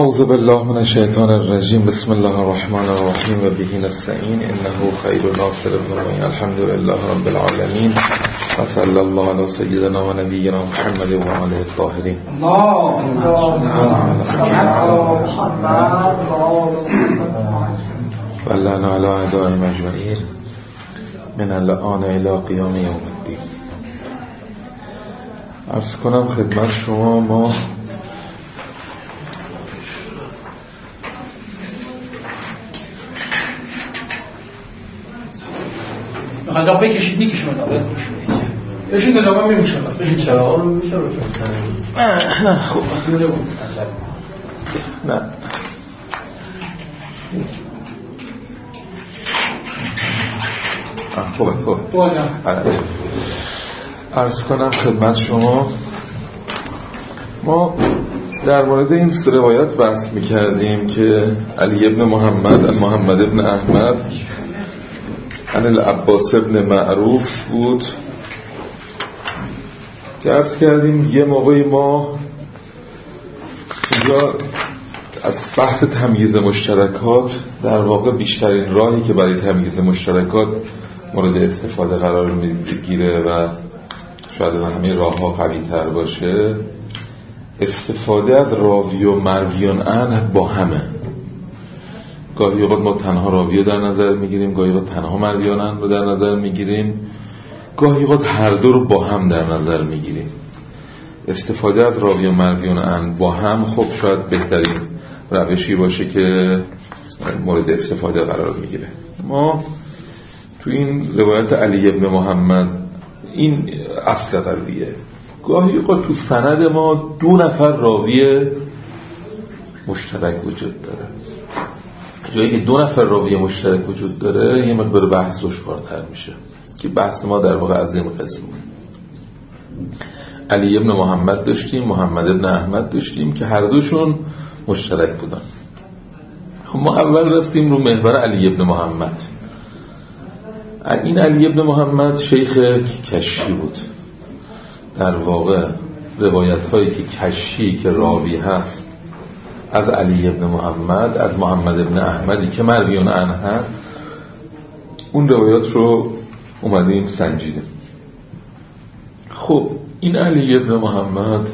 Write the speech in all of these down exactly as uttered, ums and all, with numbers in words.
اعوذ بالله من الشیطان الرجیم. بسم الله الرحمن الرحیم و به نستعین انه خیر ناصر و الحمد لله رب العالمین و صلی الله علی سیدنا و نبینا محمد و آله الطاهرین. و لعنا علی اعدائهم اجمعین من الآن الی قیام یوم الدین. عرض کنم خدمت شما ما خدا بکشید میکشم آقا بشین نظام میمیشم بشین چرا رو میشه رو نه خوب نه خوبه خوبه عرض کنم خدمت شما ما در مورد این سه روایت بحث میکردیم که علی ابن محمد محمد ابن احمد عن العباس ابن معروف بود که عرض کردیم یه موقعی ما اینجا از بحث تمییز مشترکات در واقع بیشترین راهی که برای تمییز مشترکات مورد استفاده قرار میگیره و شاید همه راه ها قوی تر باشه استفاده از راوی و مرویان عنه با همه. گاهی اوقات ما تنها راوی رو در نظر میگیریم، گاهی اوقات تنها مرویان عنه رو در نظر میگیریم، گاهی اوقات هر دو رو با هم در نظر میگیریم. استفاده از راوی و مرویان عنه با هم خب شاید بهترین روشی باشه که مورد استفاده قرار میگیره. ما تو این روایت علی ابن محمد این اصل قضیه گاهی اوقات تو سند ما دو نفر راوی مشترک وجود داره. جایی که دو نفر راوی مشترک وجود داره یه مقدار بحث دشوارتر میشه که بحث ما در واقع از این قسم بود. علی ابن محمد داشتیم، محمد ابن احمد داشتیم که هر دوشون مشترک بودن. خب ما اول رفتیم رو محور علی ابن محمد. این علی ابن محمد شیخ کشی بود. در واقع روایت هایی که کشی که راوی هست از علی ابن محمد از محمد ابن احمدی که مرویان عنه هست اون روایات رو اومدیم سنجیدیم. خب این علی ابن محمد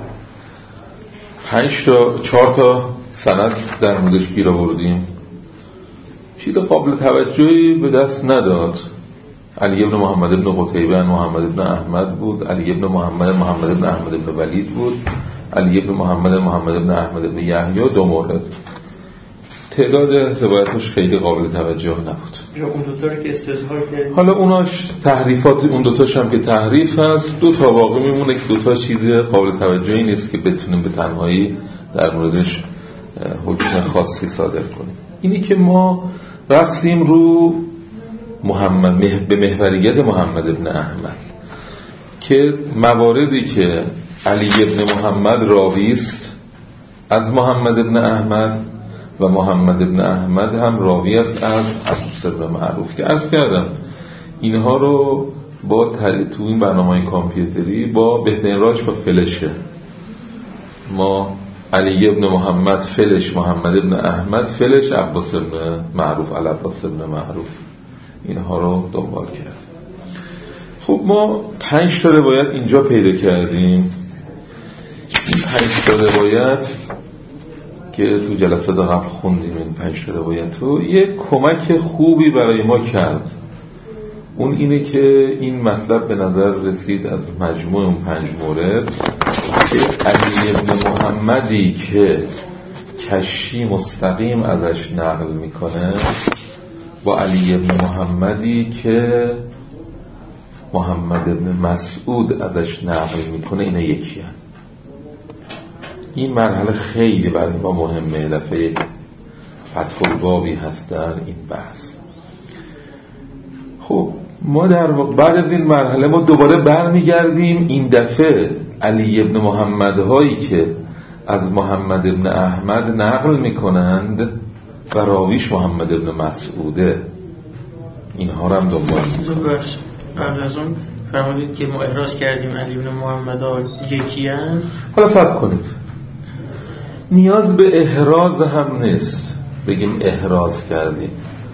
پنج تا چهار تا سند در موردش گیر آوردیم، چیز قابل توجهی به دست نداد. علی ابن محمد ابن قتیبه محمد ابن احمد بود، علی ابن محمد محمد ابن احمد ابن ولید بود، علی ابن محمد محمد ابن احمد ابن یحیی دو مورد. تعداد روایتش خیلی قابل توجه نبود. اون دو تا که استظهار کرد حالا اوناش تحریفات اون دو تاش هم که تحریف هست، دو تا واقع میمونه که دو تا چیز قابل توجهی نیست که بتونیم به تنهایی در موردش حکم خاصی صادر کنیم. اینی که ما رفتیم رو محمد به محوریت محمد ابن احمد که مواردی که علی ابن محمد راوی است از محمد ابن احمد و محمد ابن احمد هم راوی است از عباس ابن معروف که عرض کردم اینها رو با تو این برنامه کامپیوتری با بهترین راهش با فلشه ما علی ابن محمد فلش محمد ابن احمد فلش عباس ابن معروف علی عباس ابن معروف اینها رو دنبال کرد. خب ما پنج تا روایت اینجا پیدا کردیم. این پنج تا روایت که تو جلسات قبل خوندیم این پنج تا روایت رو یک کمک خوبی برای ما کرد. اون اینه که این مطلب به نظر رسید از مجموع اون پنج مورد که علی ابن محمدی که کشی مستقیم ازش نقل میکنه با علی ابن محمدی که محمد ابن مسعود ازش نقل میکنه اینا یکی هست. این مرحله خیلی برای ما مهمه، دفعه فتح البابی هست در این بحث. خب ما در بعد از این مرحله ما دوباره برمیگردیم این دفعه علی ابن محمد هایی که از محمد ابن احمد نقل میکنند و راویش محمد ابن مسعوده اینها رو هم دنبال میکنند. قبل از اون فرمودید که ما احراز کردیم علی ابن محمد ها یکی هست. حالا فرق کنید نیاز به احراز هم نیست بگیم احراز کردیم.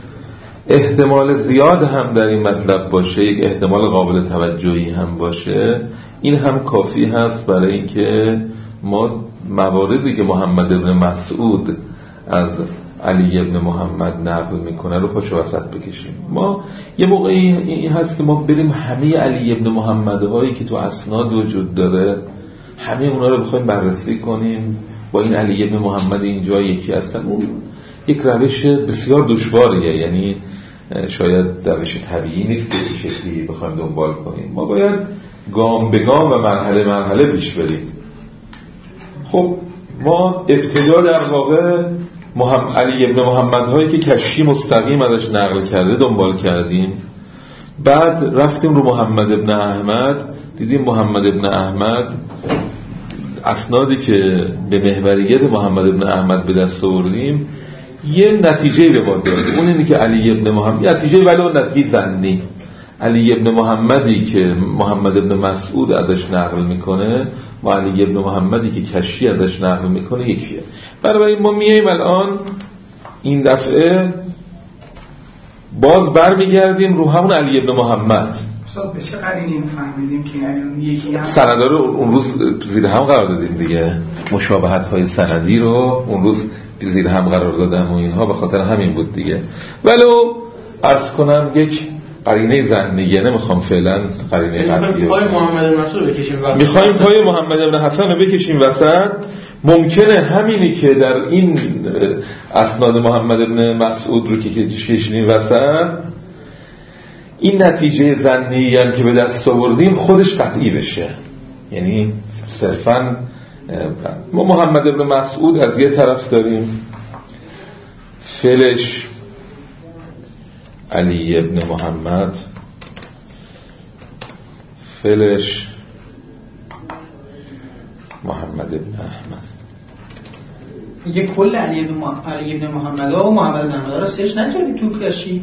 احتمال زیاد هم در این مطلب باشه، یک احتمال قابل توجهی هم باشه، این هم کافی هست برای اینکه ما مواردی که محمد ابن مسعود از علی ابن محمد نقل میکنه رو پاشو وسط بکشیم. ما یه موقعی این هست که ما بریم همه علی ابن محمد هایی که تو اسناد وجود داره همه اونا رو بخوایم بررسی کنیم با این علی ابن محمد اینجا یکی هستن، اون یک روش بسیار دشواریه، یعنی شاید روش طبیعی نیست که این شکلی بخوایم دنبال کنیم. ما باید گام به گام و مرحله مرحله پیش بریم. خب ما ابتدا در واقع محمد علی ابن محمد هایی که کشی مستقیم ازش نقل کرده دنبال کردیم، بعد رفتیم رو محمد ابن احمد، دیدیم محمد ابن احمد اسنادی که به محوریت محمد ابن احمد به دست آوردیم یه نتیجه به ما داد، اون اینه که علی ابن محمد نتیجه ولو نتیجه ظنی، علی ابن محمدی که محمد ابن مسعود ازش نقل میکنه و علی ابن محمدی که کشی ازش نقل میکنه یکیه. برای ما میایم الان این دفعه باز برمیگردیم رو همون علی ابن محمد. صاحب بشه قرینی فهمیدیم که یعنی یکی هم سندا رو اون روز زیر هم قرار دادیم دیگه، مشابهت های سندی رو اون روز زیر هم قرار دادم و اینها به خاطر همین بود دیگه. ولو عرض کنم یک قرینه ظنیه، نمیخوام فعلا قرینه قطعی. پای محمد مسعود بکشیم وسط. میخوایم پای محمد ابن حسن رو بکشیم وسط. ممکنه همینی که در این اسناد محمد ابن مسعود رو که کشیدیم وسط، این نتیجه ظنی هم که به دست آوردیم خودش قطعی بشه. یعنی صرفاً ما محمد ابن مسعود از یه طرف داریم، فعلش علی ابن محمد، فعلش محمد ابن احمد. یه کل علی ابن مح... علی ابن محمد و محمد ابن احمد رو سرچ نکردی تو کشی؟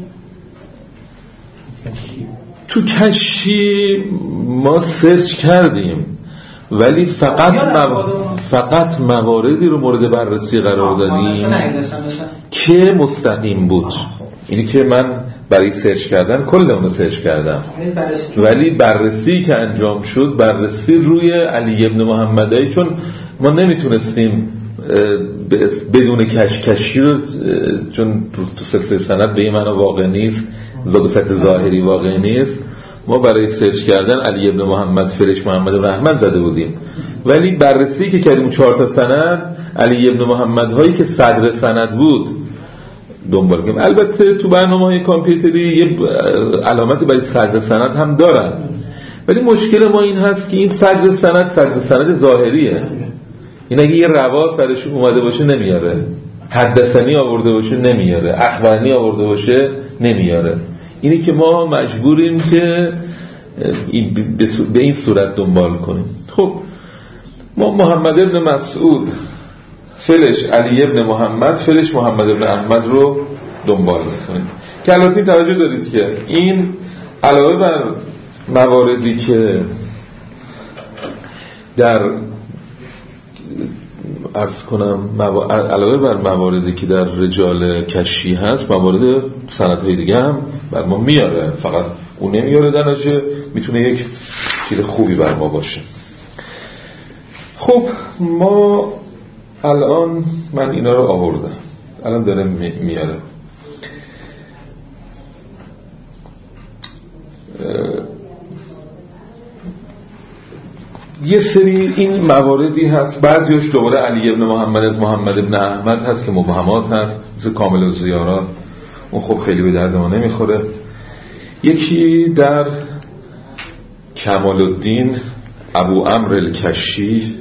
تو کشی ما سرچ کردیم ولی فقط مو... فقط مواردی رو مورد بررسی قرار دادیم که مستقیم بود. اینی که من برای سرچ کردن کل اون رو سرچ کردم، ولی بررسی که انجام شد بررسی روی علی ابن محمدی، چون ما نمیتونستیم بدون کش کشی رو، چون تو سلسله سند به این معنی واقع نیست، ضابط ظاهری واقع نیست، ما برای سرچ کردن علی ابن محمد فرش محمد ابن احمد زده بودیم، ولی بررسی که کردیم چهار تا سند علی ابن محمد هایی که صدر سند بود دنبال کردیم. البته تو برنامه‌های کامپیوتری یه علامتی برای صدر سند هم دارن، ولی مشکل ما این هست که این صدر سند صدر سند ظاهریه. این اگه یه روا سرش اومده باشه نمیاره، حدثنی آورده باشه نمیاره، اخبرنی آورده باشه نمیاره. اینی که ما مجبوریم که به این صورت دنبال کنیم. خب ما محمد ابن مسعود فعلش علی ابن محمد، فعلش محمد ابن احمد رو دنبال میکنیم که البته توجه دارید که این علاوه بر مواردی که در عرض کنم مو... علاوه بر مواردی که در رجال کشی هست، موارد سندهای دیگه هم بر ما میاره، فقط اون نمیاره در نتیجه میتونه یک چیز خوبی بر ما باشه. خب ما الان من اینا رو آوردم، الان داره می... میاره یه سری این مواردی هست، بعضیش دوباره علی ابن محمد از محمد ابن احمد هست که مبهمات هست، مثل کامل الزیارات، اون خب خیلی به درد ما نمیخوره. یکی در کمال الدین ابو عمرو الکشی،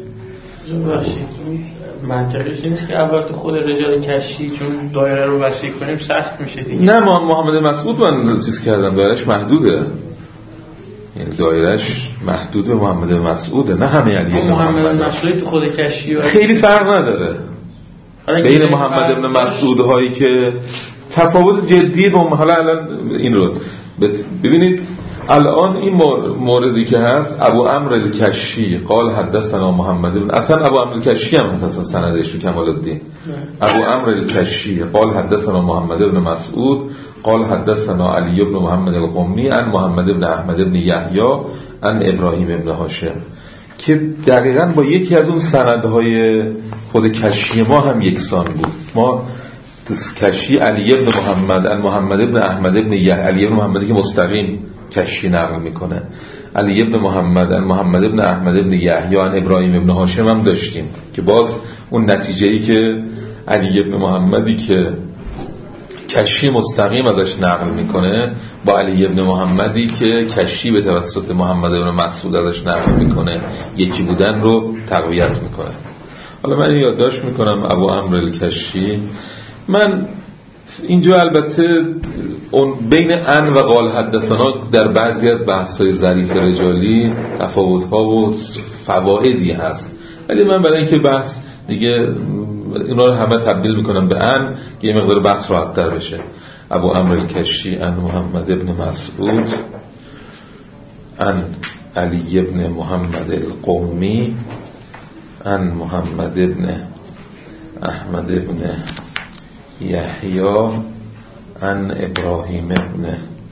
منطقیش نیست که اول تو خود رجال کشی چون دایره رو وسیع کنیم سخت میشه دیگه. نه محمد مسعود من چیز کردم، دایرهش محدوده، یعنی دایرهش محدود به محمد مسعوده، نه همه علی ابن محمد. محمد مسعود تو خود کشی خیلی فرق نداره بین محمد ابن مسعود هایی که تفاوت جدی با حالا الان این رو ببینید. الان این موردی که هست ابو عمرو الکشی قال حدثنا محمد بن، اصلا ابو عمرو الکشی هم هست اصلا سندش تو کمال الدین. ابو عمرو الکشی قال حدثنا محمد بن مسعود قال حدثنا علی بن محمد القمی عن محمد بن احمد بن یحیی عن ابراهیم بن هاشم، که دقیقاً با یکی از اون سندهای خود کشی ما هم یکسان بود. ما کشی علی بن محمد عن محمد بن احمد بن یحیی، علی بن محمدی که مستقیم کشی نقل میکنه، علی بن محمد عن محمد بن احمد بن یحیی عن ابراهیم بن هاشم هم داشتیم که باز اون نتیجه‌ای که علی بن محمدی که کشی مستقیم ازش نقل میکنه با علی بن محمدی که کشی به توسط محمد بن مسعود ازش نقل میکنه یکی بودن رو تقویت میکنه. حالا من یادداشت میکنم ابو عمرو الکشی. من اینجا البته اون بین ان و قال حدثنا در بعضی از بحث‌های ظریف رجالی تفاوت‌ها و فوائدی هست، ولی من برای اینکه بحث دیگه اینا رو همه تبدیل میکنم به ان که یه مقدار بحث راحت‌تر بشه. ابو عمرو الکشی ان محمد بن مسعود ان علی بن محمد القمی ان محمد بن احمد بن یحیی ان ابراهیم بن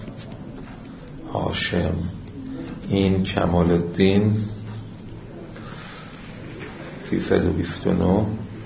هاشم. این کمال الدین سیصد و بیست و نه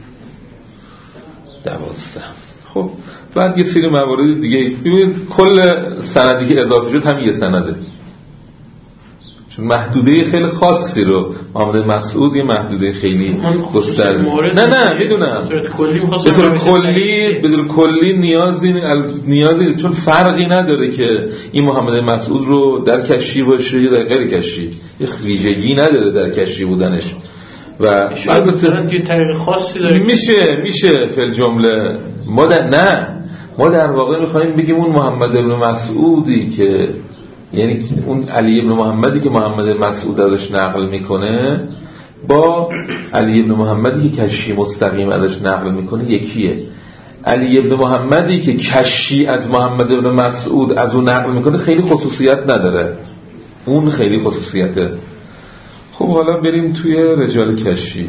دوازده. خب بعد یه سری موارد دیگه ببینید، کل سندی که اضافه شد هم یه سنده، چون محدوده خیلی خاصی رو محمد مسعود یه محدوده خیلی گسترده. نه نه میدونم به طور کلی به طور کلی نیازی نیازی چون فرقی نداره که این محمد مسعود رو در کشی باشه یا در غیر کشی، یه ویژگی نداره در کشی بودنش و البته یه طریق خاصی داره میشه میشه فل جمله ما در نه ما در واقع میخوایم بگیم اون محمد بن مسعودی که یعنی اون علی بن محمدی که محمد مسعود ازش نقل میکنه با علی بن محمدی که کشی مستقیم ازش نقل میکنه یکیه. علی بن محمدی که کشی از محمد بن مسعود از اون نقل میکنه خیلی خصوصیت نداره، اون خیلی خصوصیته. خب حالا بریم توی رجال کشی.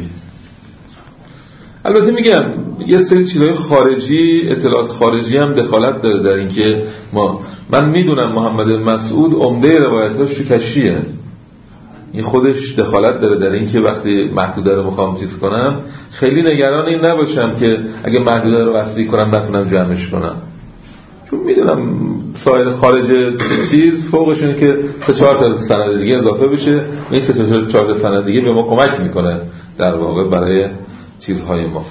البته میگم یه سری چیزای خارجی، اطلاعات خارجی هم دخالت داره در این که ما من میدونم محمد مسعود عمده روایتاش تو کشیه، این خودش دخالت داره در این که وقتی محدوده رو میخوام چیز کنم خیلی نگران این نباشم که اگه محدوده رو وسیع کنم نتونم جمعش کنم، چون میدونم سایر خارج چیز فوقش اینه که سه چهار تا سند دیگه اضافه بشه، این سه چهار تا سند دیگه به ما کمک میکنه در واقع برای چیزهای ما.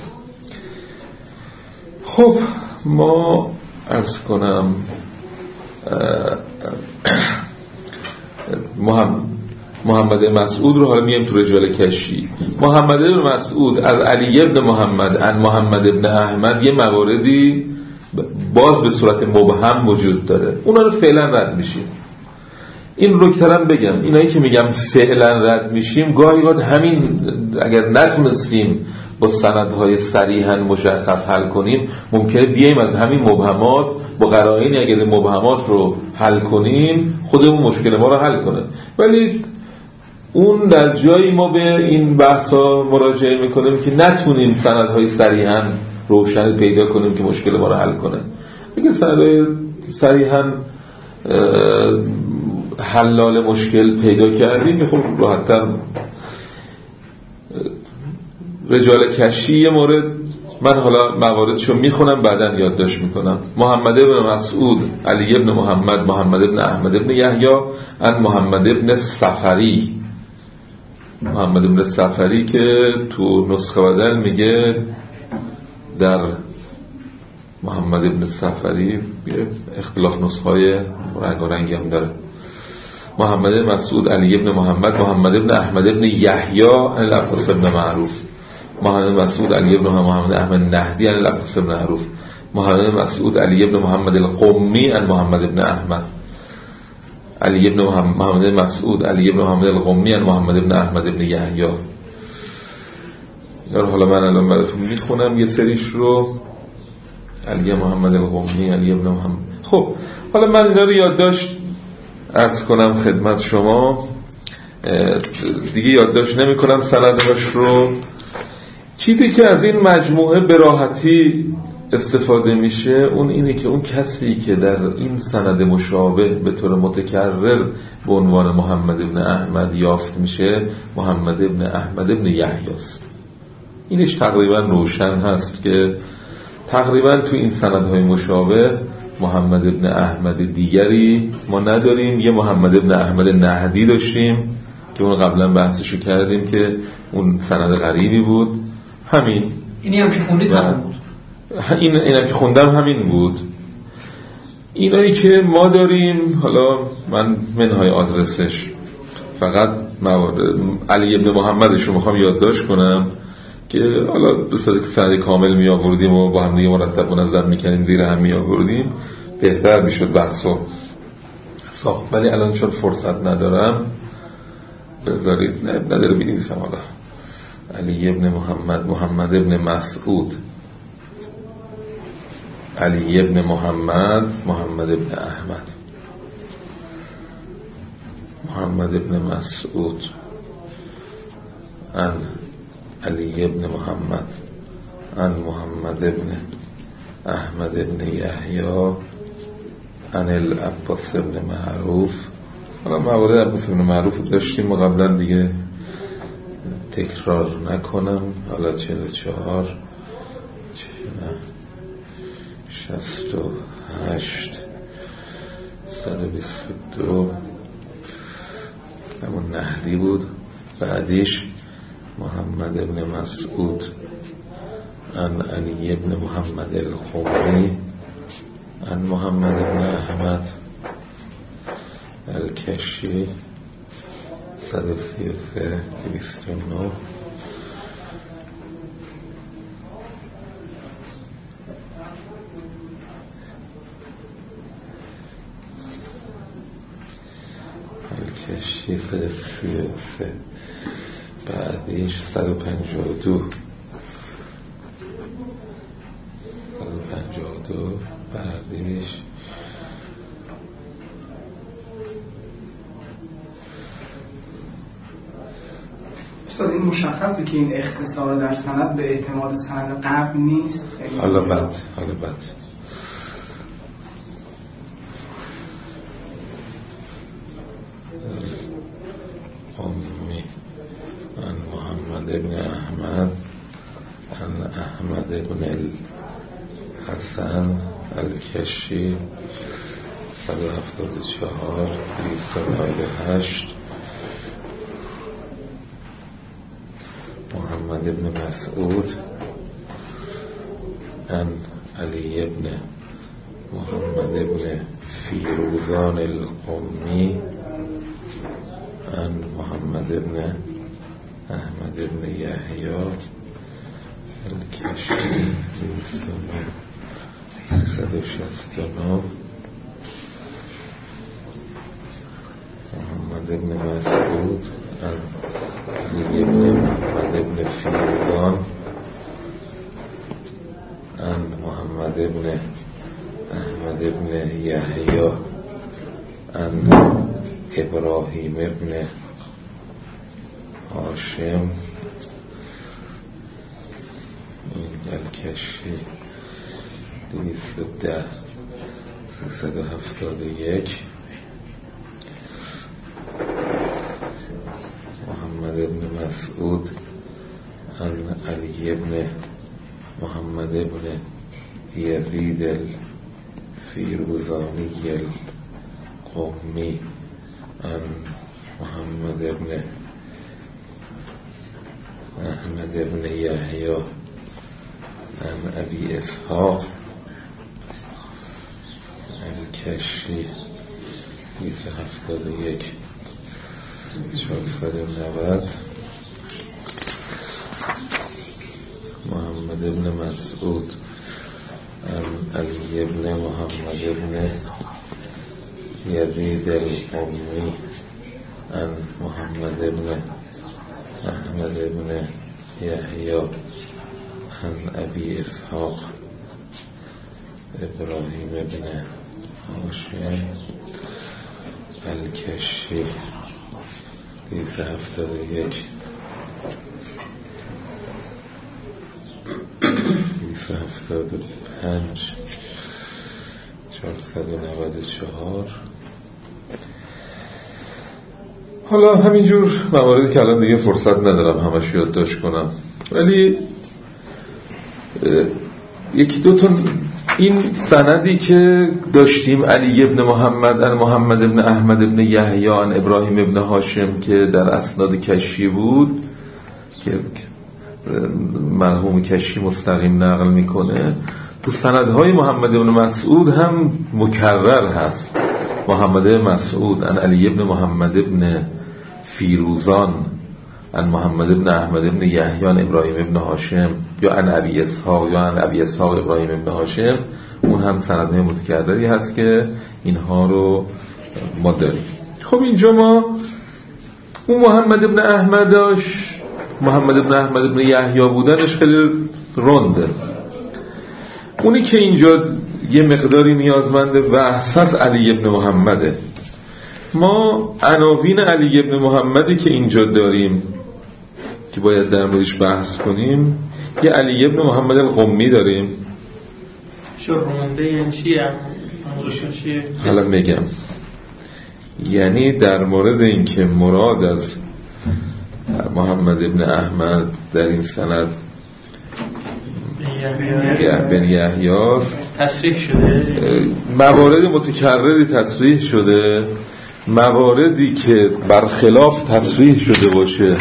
خب ما عرض کنم محمد محمد مسعود رو حالا میایم تو رجال کشی. محمد بن مسعود از علی بن محمد عن محمد بن احمد یه مواردی باز به صورت مبهم وجود داره، اونا رو فعلا رد میشیم. این رکترم بگم، اینایی که میگم فعلا رد میشیم گاهی اوقات همین اگر نتونستیم با سندهای صریحا مشخص حل کنیم ممکنه بیایم از همین مبهمات با قرائن اگر مبهمات رو حل کنیم خودمون مشکل ما رو حل کنه، ولی اون در جایی ما به این بحثا مراجعه میکنیم که نتونیم سندهای صریحا روشن پیدا کنیم که مشکل ما رو حل کنه. اگر سندهای صریحا حلال مشکل پیدا کردیم خب راحت‌تر. رجال کشی یه مورد من حالا مواردشو میخونم بعدن یادداشت میکنم. محمد بن مسعود علی بن محمد محمد بن احمد بن یحیی عن محمد بن صفری. محمد بن صفری که تو نسخه بدل میگه در محمد بن صفری اختلاف نسخه های رنگ و رنگی هم داره. محمد بن مسعود علی بن محمد محمد بن احمد بن یحیی عن العباس بن معروف. محمد بن مسعود علی بن محمد احمد نهدی عن العباس بن معروف. محمد بن مسعود علی بن محمد القمی عن محمد بن احمد. علی بن محمد مسعود علی بن محمد القمی عن محمد بن احمد بن یحیی. حالا من الان براتون میخونم یه سریش رو. علی محمد القمی علی بن محمد. خب حالا من اینا رو یادداشت عرض کنم خدمت شما، دیگه یادداشت نمی کنم سندش رو. چیزی که از این مجموعه به راحتی استفاده میشه اون اینه که اون کسی که در این سند مشابه به طور متکرر به عنوان محمد ابن احمد یافت میشه محمد ابن احمد ابن یحیی است. اینش تقریبا روشن هست که تقریبا تو این سندهای مشابه محمد ابن احمد دیگری ما نداریم. یه محمد ابن احمد نهدی داشتیم که اون قبلا بحثشو کردیم که اون سند غریبی بود. همین اینی هم که خوندید همین بود. این اینم که خوندم همین بود. اینایی که ما داریم، حالا من منهای آدرسش فقط موارد علی ابن محمدش رو میخوام یادداشت کنم که حالا دوست دارید که سند کامل می آوردیم و با هم دیگه مرتب منظم میکنیم زیر هم می آوردیم بهتر میشد بحثو ساخت، ولی الان چون فرصت ندارم بذارید نه نداره بنویسم. حالا علی ابن محمد محمد ابن مسعود علی ابن محمد محمد ابن احمد محمد ابن مسعود ان علی ابن محمد ان محمد ابن احمد ابن یحیی ان العباس ابن معروف. حالا موارد عباس ابن معروف داشتیم و قبلا دیگه تکرار نکنم. حالا چهل و چهار شصت و هشت صد و بیست و دو همون نهدی بود. بعدیش محمد ابن مسعود ان علی ابن محمد القمی ان محمد ابن احمد الکشی صد و سی و سه دویست و نه. الکشی صد و سی و سه. بعدیش صد و پنجاه و دو صد و پنجاه و دو. بعدیش استاد این مشخصه که این اختصار در سند به اعتماد سند قبل نیست. حالا بعد حالا بعد ان محمد ابن احمد ان احمد ابن الحسن الکشی صد و هفتاد و چهار دویست و نود و هشت. محمد ابن مسعود ان علی ابن محمد ابن فیروزان القمی ان محمد ابن احمد ابن یحیی الکشی سیصد و شصت و نه. محمد ابن مسعود ان علی ابن محمد ابن فیروزان ان محمد ابن احمد ابن یحیی ان ابراهیم ابن هاشم الکشی دویست و ده سیصد و هفتاد و یک. محمد ابن مسعود ان علی ابن محمد ابن یزید الفیروزانی القمی ان محمد ابن احمد ابن یحیی ان ابی اسحاق الکشی دویست و هفتاد و یک چهارصد و نود. محمد ابن مسعود ان علی ابن محمد ابن یزید القمی ان محمد ابن احمد ابن یحیی ان ابی اسحاق ابراهیم ابن هاشم الکشی دویست و هفتاد و یک دویست و هفتاد و پنج چهارصد و نود و چهار. حالا همینجور مواردی که الان دیگه فرصت ندارم همش یادداشت کنم، ولی یکی دو تا این سندی که داشتیم علی ابن محمد ان محمد ابن احمد ابن یحیی ان ابراهیم ابن هاشم که در اسناد کشی بود که مرحوم کشی مستقیم نقل میکنه، تو سندهای محمد ابن مسعود هم مکرر هست. محمد ابن مسعود ان علی ابن محمد ابن فیروزان ان محمد ابن احمد ابن یحیی ان ابراهیم ابن هاشم یا ان ابی اسحاق یا ان ابی اسحاق ابراهیم ابن هاشم، اون هم سندهای متکرری هست که اینها رو ما داریم. خب اینجا ما اون محمد ابن احمداش محمد ابن احمد ابن یحیی بودنش خیلی رنده. اونی که اینجا یه مقداری نیازمند بحث هست علی ابن محمده. ما عناوین علی ابن محمدی که اینجا داریم که باید در موردش بحث کنیم، یه علی ابن محمد القمی داریم. شرمنده یعنی چیه؟ حالا میگم، یعنی در مورد این که مراد از محمد ابن احمد در این سند بن یحیی تصریح شده، موارد متکرری تصریح شده، مواردی که برخلاف تصریح شده باشه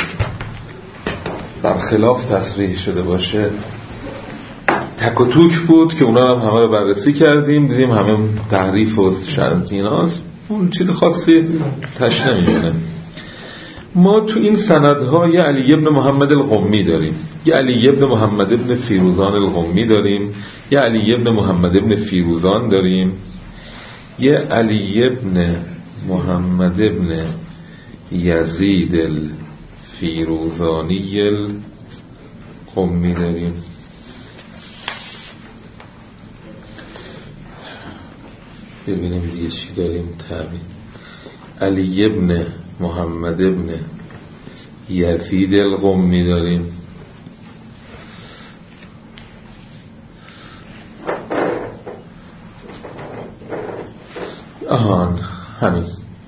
برخلاف تصریح شده باشه تک و توک بود که اونا هم همه رو بررسی کردیم، دیدیم همه تحریف و شرمتیناست، اون چیز خاصی تش نمیمونه. ما تو این سندها یه علی ابن محمد القمی داریم، یه علی ابن محمد ابن فیروزان القمی داریم، یه علی ابن محمد ابن فیروزان داریم، یه علی ابن محمد ابن یزید الفیروزانی القمی داریم. ببینیم دیگه چی داریم. تابعی علی ابن محمد ابن یزید القمی داریم. آهان همین.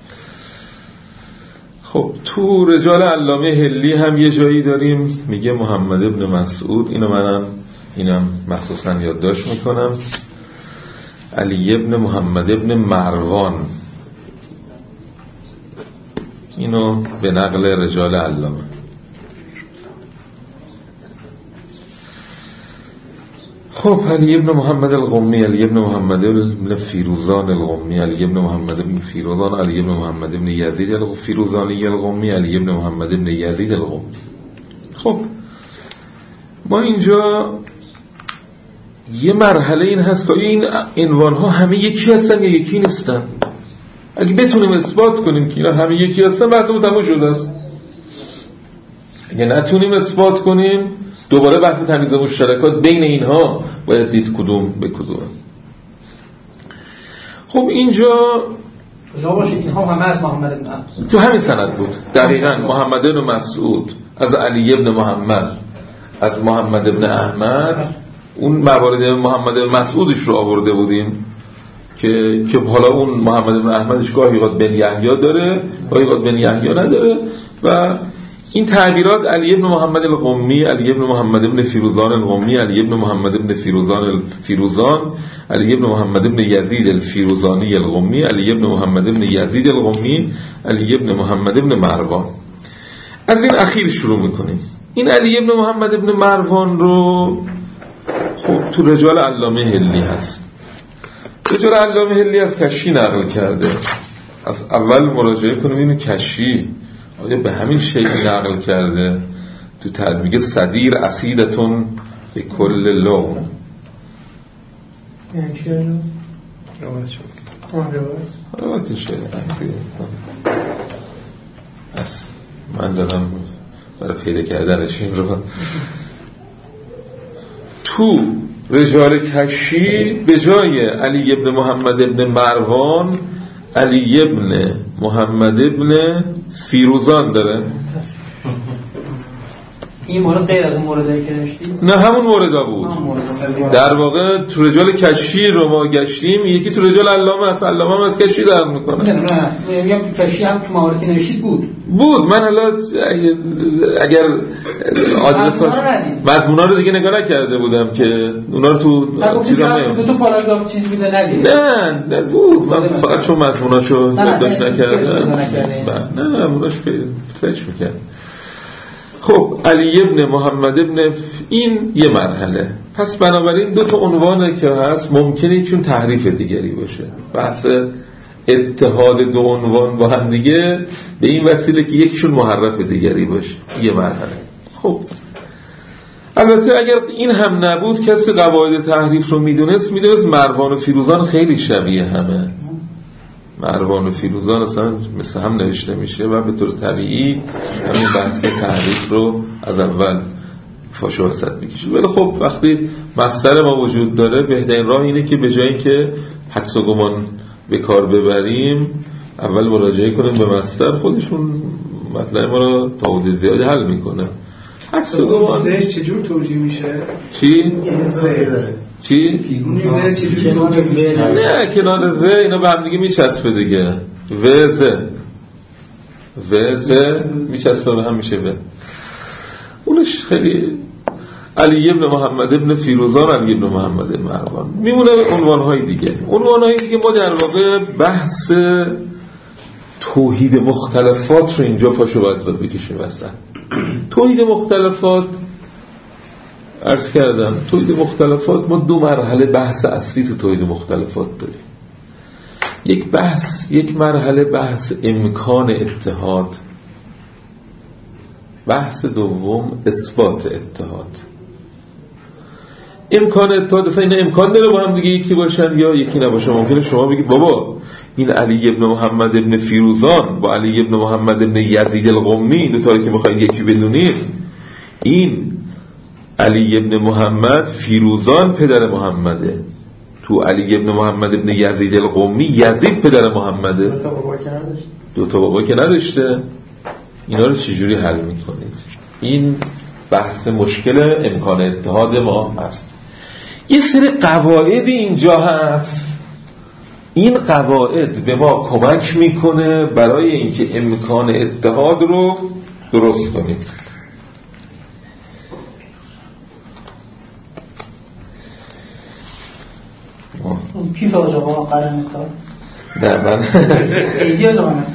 خب تو رجال علامه حلی هم یه جایی داریم میگه محمد ابن مسعود، اینو منم اینم مخصوصا یادداشت میکنم، علی ابن محمد ابن مروان، اینو به نقل رجال علامه. خب علی ابن محمد القمی، علی ابن محمد ابن فیروزان القمی، علی ابن محمد ابن فیروزان، علی ابن محمد ابن یزید الفیروزانی القمی، علی ابن محمد ابن یزید القمی. خب ما اینجا یه مرحله این هست که این عنوان ها همه یکی هستن یا یکی نیستن. اگه بتونیم اثبات کنیم که اینا همه یکی هستن بحثمون تموم شده است. اگه نتونیم اثبات کنیم دوباره بحث تمیز مشترکات بین اینها باید دید کدوم به کدوم. خب اینجا کجا باشه اینها همه از محمد ابن احمد تو همین سند بود دقیقاً. محمد بن مسعود از علی ابن محمد از محمد ابن احمد، اون موارد محمد بن مسعودش رو آورده بودیم که که حالا اون محمد بن احمدش گاهی اوقات بن یحیی داره گاهی اوقات بن یحیی نداره، و این تعبیرات علی ابن محمد القمی، علی ابن محمد ابن فیروزان القمی، علی ابن محمد ابن فیروزان الفیروزان، علی ابن محمد ابن یزید الفیروزانی القمی، علی ابن محمد ابن یزید القمی، علی ابن محمد ابن مروان. از این اخیر شروع میکنیم. این علی ابن محمد ابن مروان رو خب تو رجال علامه حلی هست. رجال علامه حلی از کشی نقل کرده. از اول مراجعه کنیم اینو کشی آیا به همین شکل نقل کرده. تو ترمیگه صدیر اسیدتون به کل لون، یعنی چه رو؟ روایت شده از من دارم برای پیدا کردنش این رو. تو رجال کشی به جای علی ابن محمد ابن مروان علی ابن محمد ابن فیروزان داره. این مورد غیر از اون موردی که نوشتید؟ نه همون موردا بود. در واقع تو رجال کشی رو ما گشتیم، یکی تو رجال علامه است، علامه هم از کشی در میکنه. نه نه میگم تو کشی هم تو مواردی نوشتید بود بود من حالا اگر آدرساش مضمونا رو دیگه نگاه نکرده بودم که اونا رو تو چیزا نمیدونم تو پاراگراف چیز میده ندید. نه نه بود، من فقط چون مضموناشو یادداشت نکردم. نه نه موناش پیش میکرد. خب علی ابن محمد ابن ف... این یه مرحله. پس بنابراین دو تا عنوانه که هست ممکنه چون تحریف دیگری باشه. بحث اتحاد دو عنوان با هم دیگه به این وسیله که یکیشون محرف دیگری باشه، یه مرحله. خب البته اگر این هم نبود کسی قواعد تحریف رو میدونست میدونست مروان و فیروزان خیلی شبیه همه. مروان و فیروزان اصلا مثل هم نوشته میشه و به طور طبیعی همین بحث تحریف رو از اول فاش و وسط میکشه. ولی خب وقتی مصدر ما وجود داره بهترین راه اینه که به جای اینکه حدس و گمان به کار ببریم اول مراجعه کنیم به مصدر، خودشون مطلب ما رو تا حدود زیادی حل میکنه. حدس و گمان زش چجور توجیه میشه؟ چی؟ زه داره چی؟ زه چجور توجیه میشه؟ نه کنار زه اینا به هم دیگه میچسبه دیگه. و زه و زه میچسبه به هم میشه و اونش خیلی. علی ابن محمد ابن فیروزان، علی ابن محمد ابن مروان میمونه. عنوانهای دیگه عنوانهای دیگه ما در واقع بحث توحید مختلفات رو اینجا پاشو باید بکشیم وسط. توحید مختلفات عرض کردم توحید مختلفات ما دو مرحله بحث اصلی تو توحید مختلفات داریم. یک بحث یک مرحله بحث امکان اتحاد، بحث دوم اثبات اتحاد. امکان اتحاد اصلا این امکان داره با هم دیگه یکی باشن یا یکی نباشن. ممکنه شما بگید بابا این علی ابن محمد ابن فیروزان با علی ابن محمد ابن یزید القمی دو تایی که میخواید یکی بدونید، این علی ابن محمد فیروزان پدر محمده، تو علی ابن محمد ابن یزید القمی یزید پدر محمده، دو تا بابا که نداشته دو تا بابا که نداشته اینا رو چجوری حل میکنید؟ این بحث مشکل امکان اتحاد ما هست. یه سری قواعد اینجا هست، این قواعد به ما کمک میکنه برای اینکه امکان اتحاد رو درست کنید. کیف آجا با قرن کار؟ نه من ایدی آجا من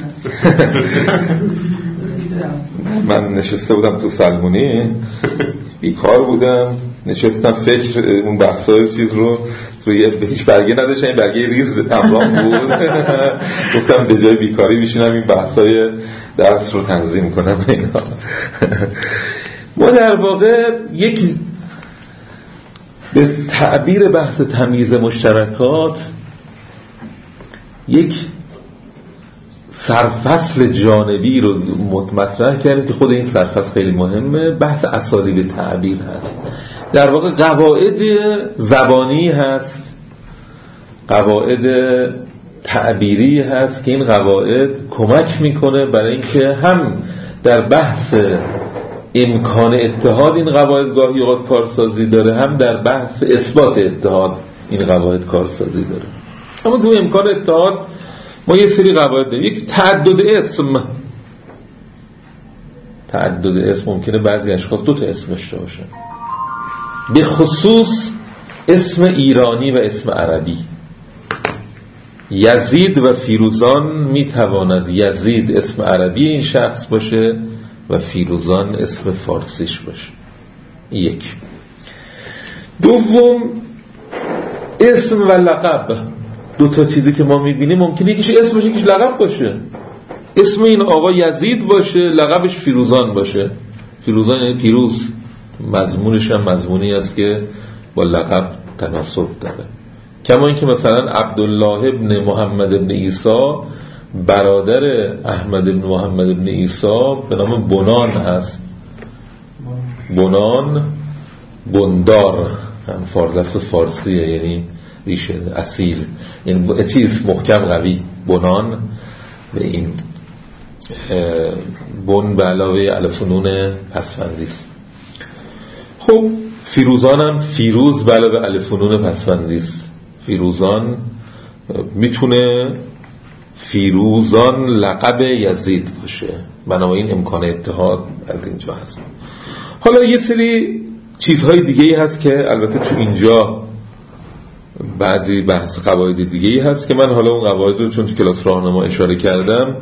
من نشسته بودم تو سلمونی بیکار بودم، نشستم فکر اون بحثای چیز رو تو یه هیچ برگه نداشتم، این برگه ریز امرام بود گفتم به جای بیکاری میشینم این بحثای درس رو تنظیم کنم. اینا ما در واقع یک به تعبیر بحث تمییز مشترکات یک سرفصل جانبی رو مطرح کردیم که خود این سرفصل خیلی مهمه. بحث اسالیب تعبیر هست، در واقع قواعد زبانی هست، قواعد تعبیری هست که این قواعد کمک میکنه برای اینکه هم در بحث امکان اتحاد این قواعد گاهی اوقات کارسازی داره، هم در بحث اثبات اتحاد این قواعد کارسازی داره. اما تو امکان اتحاد ما یه سری قواعد داریم. یک تعدد اسم، تعدد اسم ممکنه بعضی اشخاص دو تا اسم داشته باشن، به خصوص اسم ایرانی و اسم عربی. یزید و فیروزان میتواند یزید اسم عربی این شخص باشه و فیروزان اسم فارسیش باشه. یک. دوم اسم و لقب، دو تا چیزی که ما میبینیم ممکنه یکیش اسم باشه یکیش لقب باشه. اسم این آقا یزید باشه، لقبش فیروزان باشه. فیروزان یعنی پیروز، مضمونش هم مضمونی است که با لقب تناسب داره. کما اینکه مثلا عبدالله ابن محمد ابن عیسی برادر احمد ابن محمد ابن عیسی به نام بنان هست. بنان، بندار هم فارلفظ فارسیه، یعنی ریشه اصیل، این چیز محکم قوی، بنان به این بن به علاوه الف و نون پسفندی است. خب فیروزان هم فیروز به علاوه الف و نون پسفندی است. فیروزان میتونه فیروزان لقب یزید باشه، بنابراین امکان اتحاد از اینجا هست. حالا یه سری چیزهای دیگه‌ای هست که البته تو اینجا بعضی بحث قواعد دیگه‌ای هست که من حالا اون قواعد رو چون تو کلاس راهنما اشاره کردم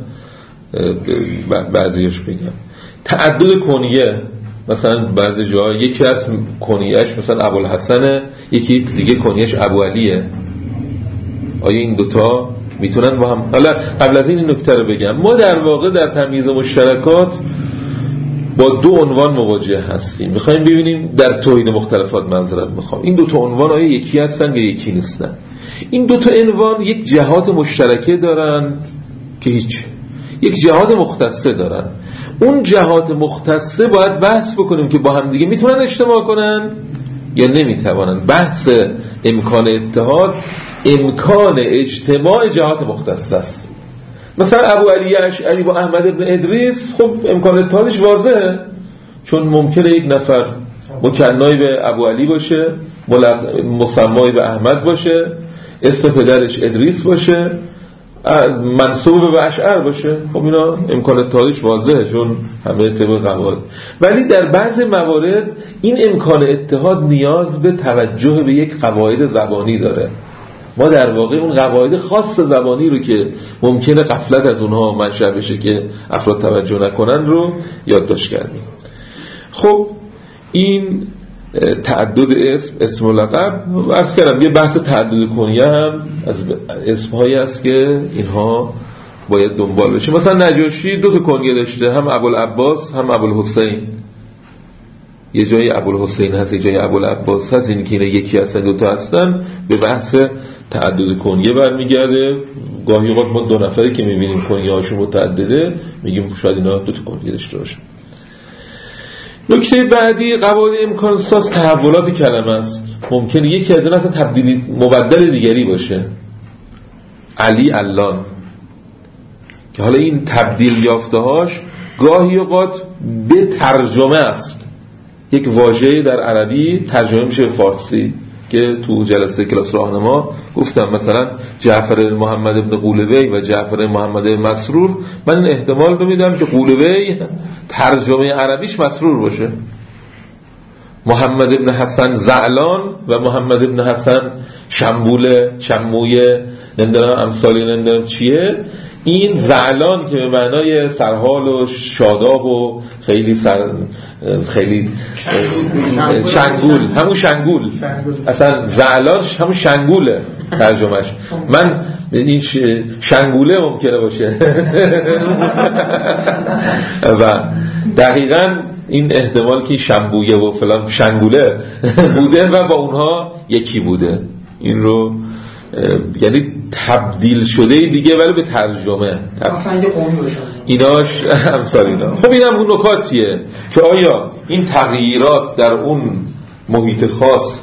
بعضیش بگم. تعدد کنیه، مثلا بعضی جا یکی از کنیه‌اش مثلا ابوالحسن، یکی دیگه کنیه‌اش ابوعلیه. آیا این دوتا میتونن با هم؟ حالا قبل از این این نکته رو بگم، ما در واقع در تمییز مشترکات با دو عنوان مواجه هستیم. میخوایم ببینیم در توحید مختلفات، معذرت میخوام، این دو تا عنوان آیا یکی هستن یا یکی نیستن؟ این دو تا عنوان یک جهات مشترکه دارن که هیچ، یک جهات مختصه دارن. اون جهات مختصه باید بحث بکنیم که با هم دیگه میتونن اجتماع کنن یا نمیتوانن. بحث امکان اتحاد امکان اجتماع جهات مختصه است. مثلا ابو علی اشعری با احمد ابن ادریس، خب امکان اتحادش واضحه، چون ممکنه یک نفر مکنای به ابو علی باشه، مسمای به احمد باشه، اسم پدرش ادریس باشه، منسوب به اشعر باشه. خب اینا امکان اتحادش واضحه چون همه طبق قواعد. ولی در بعض موارد این امکان اتحاد نیاز به توجه به یک قواعد زبانی داره. ما در واقع اون قواعد خاص زبانی رو که ممکنه غفلت از اونها منشأ بشه که افراد توجه نکنن رو یادداشت کردیم. خب این تعدد اسم، اسم و لقب، عرض کردم یه بحث تعدد کنیه هم از اسمهایی است که اینها باید دنبال بشه. مثلا نجاشی دو تا کنیه داشته، هم ابوالعباس هم ابوالحسین. یه جای ابوالحسین هست یه جای ابوالعباس هست، این که اینا یکی هستن دو تا هستن، به بحث تعدد کنیه برمیگرده. گاهی اوقات ما دو نفری که میبینیم کنیه هاشون متعدده میگیم شاید اینا دو تا کنیه داشته باشن. نکته بعدی قواعد امکان ساز تحولات کلمه است. ممکنه یکی از این اصلا تبدیلی مبدل دیگری باشه. علی علان، که حالا این تبدیل یافته هاش گاهی اوقات به ترجمه است. یک واژه در عربی ترجمه میشه به فارسی که تو جلسه کلاس راهنما گفتم، مثلا جعفر محمد ابن قولوی و جعفر محمد مسرور، من این احتمال رو میدم که قولوی ترجمه عربیش مسرور باشه. محمد ابن حسن زعلان و محمد ابن حسن شنبوله، شمویه، نمیدونم امثالی نمیدونم چیه. این زعلان که به معنای سرحال و شاداب و خیلی سر خیلی شنگول، همون شنگول، اصلا زعلان همون شنگوله ترجمهش. من این شنگوله ممکنه باشه و دقیقاً این احتمال که شنبویه و فلان شنگوله بوده و با اونها یکی بوده. این رو یعنی تبدیل شده دیگه ولی به ترجمه مثلا یه قومی باشه ایناش امثال اینا. خب این هم اون نکاتیه که آیا این تغییرات در اون محیط خاص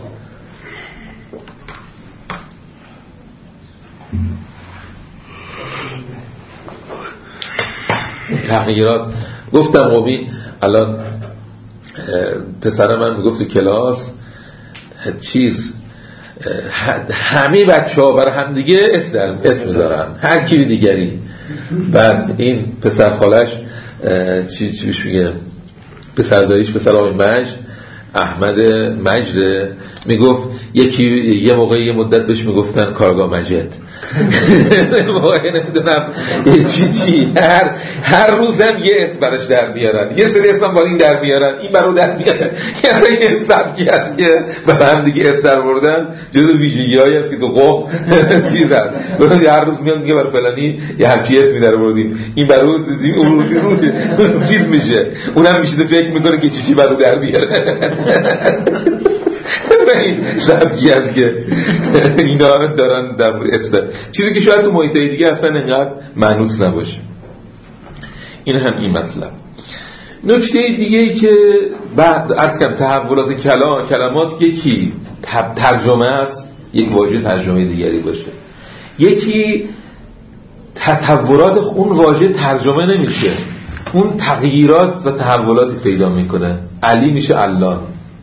تغییرات گفتم قومی. الان پسر من میگفت کلاس چیز همه بچه ها برای هم دیگه اسم اسم میذارن، هر کی دیگری. بعد این پسر خالش چی چی بهش میگه، پسر داییش پسر آقای مجد، احمد مجد، میگفت یکی یه موقع یه مدت بهش میگفتن کارگاه مجد موقع نمیدونم چی چی هر هر روزم یه اسم براش در میارن، یه سری اسم با این در میارن، این برو در میارن. یعنی این سبکی هست که برای هم دیگه اسم در بردن جزو ویژگی هایی هست که تو قوم چیز هست. هر روز میان میگه برای فلانی یه همچی اسمی در بردیم، این برو اون چیز میشه، اونم میشه فکر میکنه که چی چی برو در میاره. این سبکی هست که اینا دارن در مورد اسم، چیزی که شاید تو محیطای دیگه اصلا انقدر مانوس نباشه. این هم این مطلب. نکته دیگه ای که بعد عرض کردم تحولات کلام کلمات یکی ترجمه است، یک واژه ترجمه دیگری باشه. یکی تطورات اون واژه ترجمه نمیشه، اون تغییرات و تحولاتی پیدا میکنه. علی میشه علان،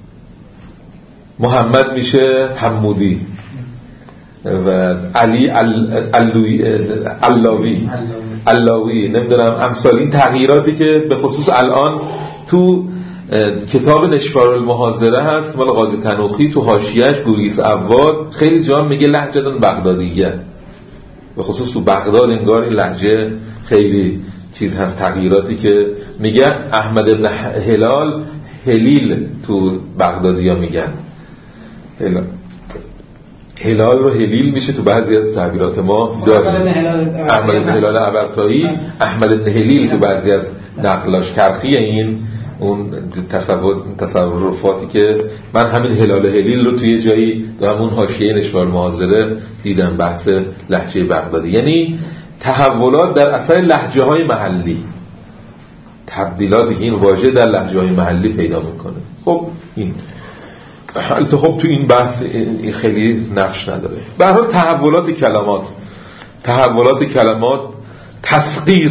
محمد میشه حمودی و علی علوی علاوی علاوی نمیدونم امثال این تغییراتی که به خصوص الان تو کتاب نشفار المحاضره هست مال قاضی تنوخی، تو حاشیه‌اش گوریز عواد خیلی جا میگه لهجه‌دان بغدادیه، به خصوص تو بغداد انگار این لهجه خیلی چیز هست، تغییراتی که میگن. احمد ابن هلال هلیل تو بغدادی‌ها میگن، هلال هلال رو هلیل میشه تو بعضی از تعبیرات ما داریم. احمد ابن هلال عبرتایی، احمد ابن هلیل تو بعضی از نقلاش کرخی. این اون تصور تصرفاتی که من همین هلال هلیل رو توی جایی در همون حاشیه نشوار محاضره دیدم، بحث لهجه بغدادی، یعنی تحولات در اثر لهجه های محلی، تبدیلاتی که این واژه در لهجه های محلی پیدا میکنه. خب این البته خب تو این بحث خیلی نقش نداره. به هر حال تحولات کلمات، تحولات کلمات، تسخیر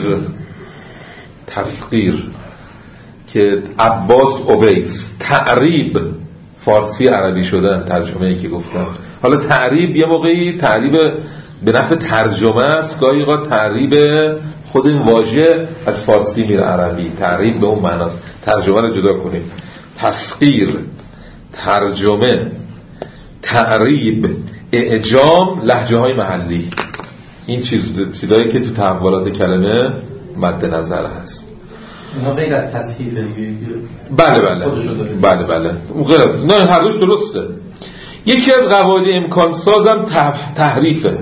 تسخیر که عباس اویس، تعریب فارسی عربی شدن، ترجمه ای که گفتم. حالا تعریب یه موقعی تعریب به نحو ترجمه است، گاهی اوقات تعریب خود این واژه از فارسی میره عربی، تعریب به اون معناست. ترجمه رو جدا کنیم. تسخیر، ترجمه، تعریب، اعجام، لهجه های محلی، این چیز چیزایی که تو تحولات کلمه مد نظر هست. اونا غیر از تصحیح دیگه. بله بله بله بله غیر از نه، هر دوش درسته. یکی از قواعد امکان سازم تحریفه،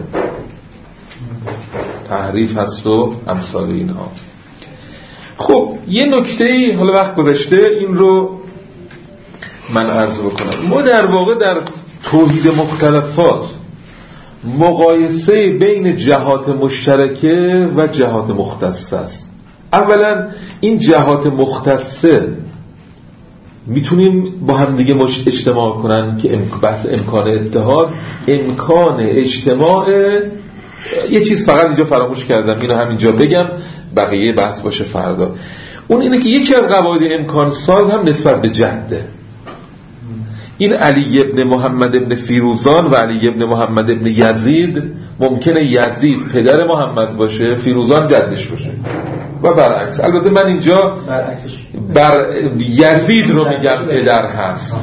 تحریف هست و امثال اینها. خب یه نکته‌ای حالا وقت گذشته این رو من عرض بکنم. ما در واقع در توحید مختلفات مقایسه بین جهات مشترکه و جهات مختصه است. اولا این جهات مختصه میتونیم با هم دیگه مش اجتماع کنن که بحث امکان اتحاد، امکان اجتماع. یه چیز فقط اینجا فراموش کردم، اینو همینجا بگم، بقیه بحث باشه فردا. اون اینه که یکی از قواعد امکان ساز هم نسبت به جده. این علی ابن محمد ابن فیروزان و علی ابن محمد ابن یزید، ممکنه یزید پدر محمد باشه، فیروزان جدش باشه و برعکس. البته من اینجا بر یزید رو میگم پدر هست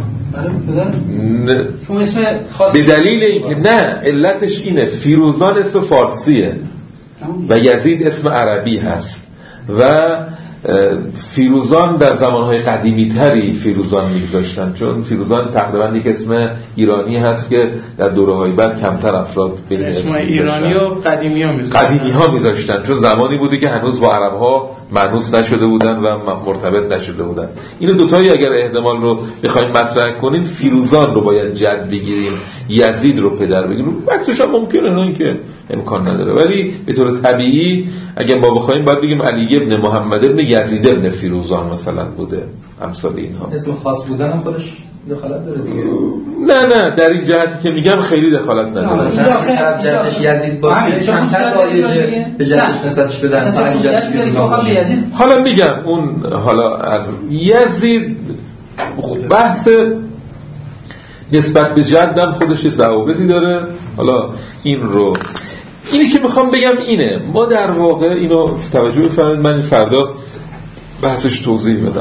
به دلیل اینکه نه، علتش اینه فیروزان اسم فارسیه و یزید اسم عربی هست و فیروزان در زمانهای قدیمی تری فیروزان میگذاشتن، چون فیروزان تقریبا یک اسم ایرانی هست که در دوره‌های بعد کمتر افراد به اسم ایرانی و قدیمی ها میذاشتن قدیمی ها میذاشتن چون زمانی بوده که هنوز با عرب ها مانوس نشده بودن و مرتبط نشده بودن. اینو دوتایی اگر احتمال رو بخوایم مطرح کنیم، فیروزان رو باید جد بگیریم، یزید رو پدر بگیریم. عکسش هم ممکنه، نه اینکه امکان نداره، ولی به طور طبیعی اگه ما بخوایم باید بگیم علی ابن محمد ابن یزید ابن فیروزان مثلا بوده، امثال اینها. اسم خاص بودن هم خودش دخالت داره دیگه. نه نه در این جهتی که میگم خیلی دخالت نداره. مثلا طرف جدش یزید باشه چندتر رایجه به جدش نسبتش بدن. حالا میگم اون حالا یزید بحث نسبت به جدم خودش ضوابطی داره. حالا این رو اینی که میخوام بگم اینه، ما در واقع اینو توجه بفرمایید، من فردا بحثش توضیح بدم.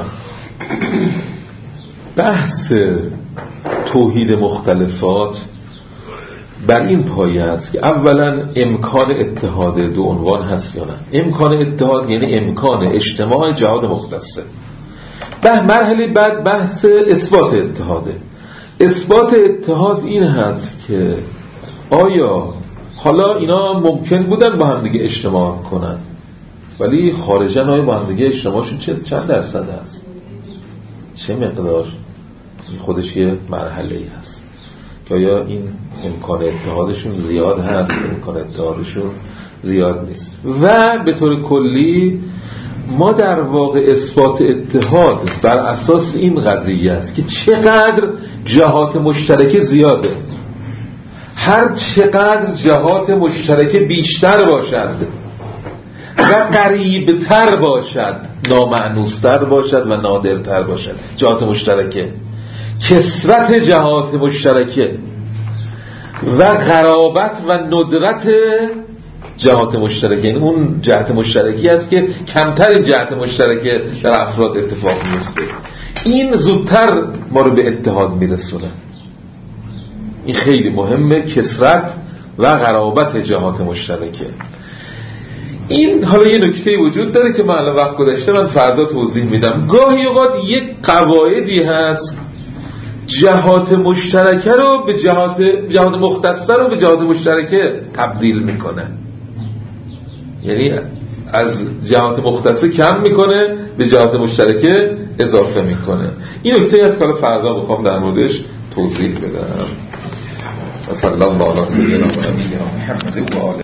بحث توحید مختلفات بر این پایه است که اولا امکان اتحاد دو عنوان هست یا نه. امکان اتحاد یعنی امکان اجتماع جهات مختصه. به مرحله بعد بحث اثبات اتحاده. اثبات اتحاد این هست که آیا حالا اینا ممکن بودن با هم دیگه اجتماع کنن، ولی خارجاً آیا با هم دیگه اجتماعشون چند درصد هست، چه مقدار، خودش یه مرحله‌ای هست که آیا این امکان اتحادشون زیاد هست، امکان اتحادشون زیاد نیست. و به طور کلی ما در واقع اثبات اتحاد بر اساس این قضیه است که چقدر جهات مشترک زیاده. هر چقدر جهات مشترکه بیشتر باشد و قریبتر باشد، نامأنوستر باشد و نادرتر باشد جهات مشترکه، کثرت جهات مشترکه و غرابت و ندرت جهات مشترکه، این اون جهت مشترکی است که کمتر جهت مشترکه در افراد اتفاق میفته، این زودتر ما رو به اتحاد میرسونه. این خیلی مهمه، کثرت و غرابت جهات مشترکه. این حالا یه نکته وجود داره که من الان وقت گذشته، من فردا توضیح میدم. گاهی اوقات یک قواعدی هست جهات مشترکه رو به جهات جهات مختصه رو به جهات مشترکه تبدیل میکنه، یعنی از جهات مختصه کم میکنه به جهات مشترکه اضافه میکنه. این نکته است که فردا میخوام در موردش توضیح بدم. صلی الله علیه و سلم.